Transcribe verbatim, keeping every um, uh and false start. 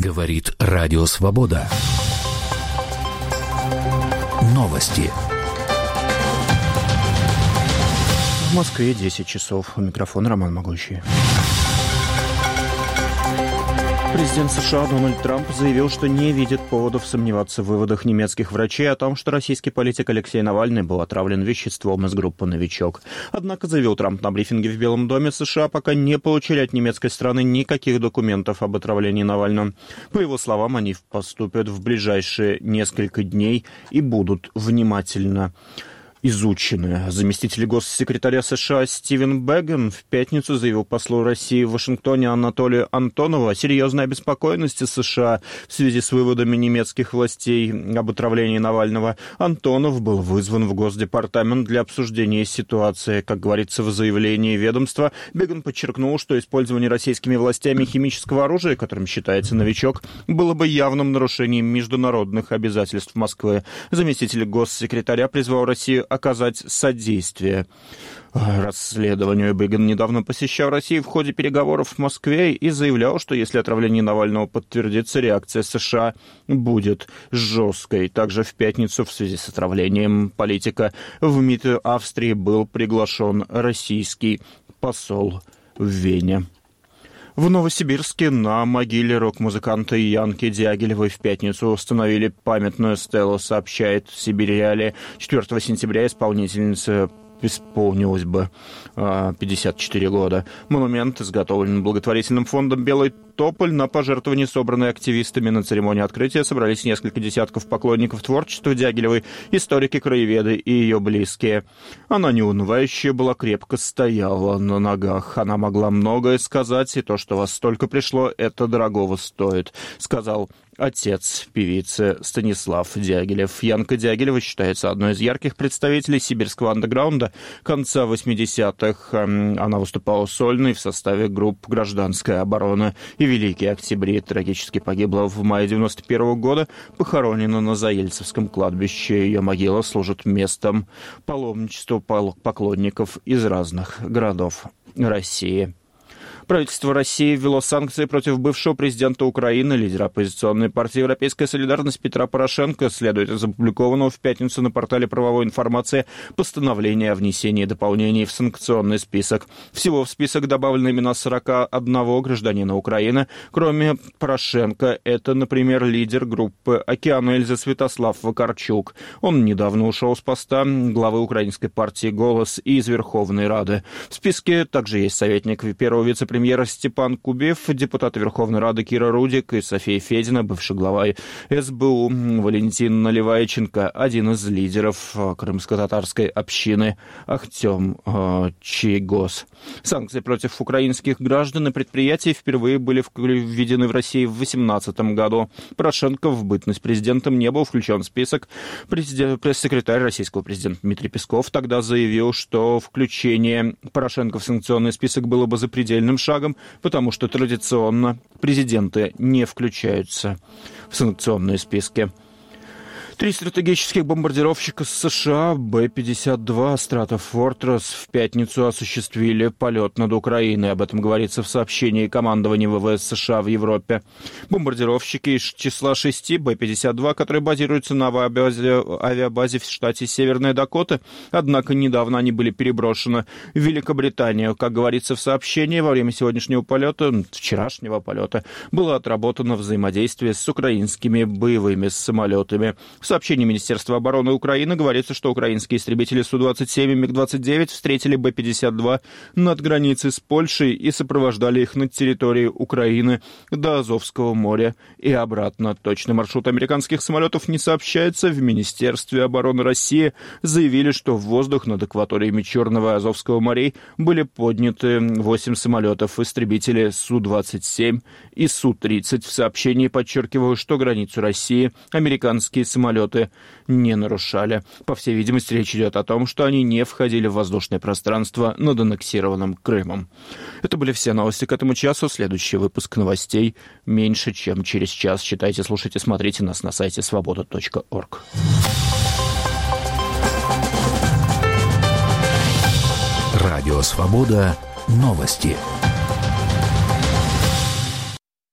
Говорит Радио Свобода. Новости. В Москве десять часов. У микрофона Роман Могущий. Президент США Дональд Трамп заявил, что не видит поводов сомневаться в выводах немецких врачей о том, что российский политик Алексей Навальный был отравлен веществом из группы «Новичок». Однако, заявил Трамп на брифинге в Белом доме, США пока не получили от немецкой стороны никаких документов об отравлении Навального. По его словам, они поступят в ближайшие несколько дней и будут внимательно изучены. Заместитель госсекретаря США Стивен Бэгган в пятницу заявил послу России в Вашингтоне Анатолию Антонову о серьезной обеспокоенности США в связи с выводами немецких властей об отравлении Навального. Антонов был вызван в Госдепартамент для обсуждения ситуации. Как говорится в заявлении ведомства, Бэгган подчеркнул, что использование российскими властями химического оружия, которым считается «Новичок», было бы явным нарушением международных обязательств Москвы. Заместитель госсекретаря призвал Россию оказать содействие расследованию. Бэгган недавно посещал Россию в ходе переговоров в Москве и заявлял, что если отравление Навального подтвердится, реакция США будет жесткой. Также в пятницу в связи с отравлением политика в МИД Австрии был приглашен российский посол в Вене. В Новосибирске на могиле рок-музыканта Янки Дягилевой в пятницу установили памятную стелу, сообщает Сибирь-Реалии. четвёртого сентября исполнительница исполнилось бы пятьдесят четыре года. Монумент изготовлен благотворительным фондом «Белый тополь». На пожертвования, собранные активистами на церемонии открытия, собрались несколько десятков поклонников творчества Дягилевой, историки, краеведы и ее близкие. Она неунывающая была, крепко стояла на ногах. Она могла многое сказать, и то, что вас столько пришло, это дорогого стоит, сказал отец певицы Станислав Дягилев. Янка Дягилева считается одной из ярких представителей сибирского андеграунда конца восьмидесятых. Она выступала сольной в составе групп «Гражданская оборона» и «Великие октябри». Трагически погибла в мае девяносто первого года, похоронена на Заельцевском кладбище. Ее могила служит местом паломничества поклонников из разных городов России. Правительство России ввело санкции против бывшего президента Украины, лидера оппозиционной партии «Европейская солидарность» Петра Порошенко, следует из опубликованного в пятницу на портале правовой информации постановления о внесении дополнений в санкционный список. Всего в список добавлены имена сорока одного гражданина Украины. Кроме Порошенко, это, например, лидер группы «Океан Эльзы» Святослав Вакарчук. Он недавно ушел с поста главы украинской партии «Голос» и из Верховной Рады. В списке также есть советник первого вице-премьера Премьер Степан Кубев, депутаты Верховной Рады Кира Рудик и София Федина, бывший глава эс бэ у Валентин Наливайченко, один из лидеров крымско-татарской общины Ахтем э, Чийгоз. Санкции против украинских граждан и предприятий впервые были введены в России в две тысячи восемнадцатом году. Порошенко в бытность президентом не был включен в список. Пресс-секретарь российского президента Дмитрий Песков тогда заявил, что включение Порошенко в санкционный список было бы запредельным шагом, потому что традиционно президенты не включаются в санкционные списки. Три стратегических бомбардировщика США Бэ пятьдесят два Стратофортресс в пятницу осуществили полет над Украиной. Об этом говорится в сообщении командования вэ вэ эс США в Европе. Бомбардировщики из числа шести Бэ пятьдесят два, которые базируются на авиабазе, авиабазе в штате Северная Дакота, однако недавно они были переброшены в Великобританию. Как говорится в сообщении, во время сегодняшнего полета, вчерашнего полета, было отработано взаимодействие с украинскими боевыми самолетами. В сообщении Министерства обороны Украины говорится, что украинские истребители Су двадцать семь и Миг двадцать девять встретили Бэ пятьдесят два над границей с Польшей и сопровождали их над территорией Украины до Азовского моря и обратно. Точный маршрут американских самолетов не сообщается. В Министерстве обороны России заявили, что в воздух над акваториями Черного и Азовского морей были подняты восемь самолетов, истребители Су двадцать семь и Су тридцать. В сообщении подчеркиваю, что границу России американские самолеты не нарушали. По всей видимости, речь идет о том, что они не входили в воздушное пространство над аннексированным Крымом. Это были все новости к этому часу. Следующий выпуск новостей меньше, чем через час. Читайте, слушайте, смотрите нас на сайте свобода точка орг. Радио «Свобода». Новости.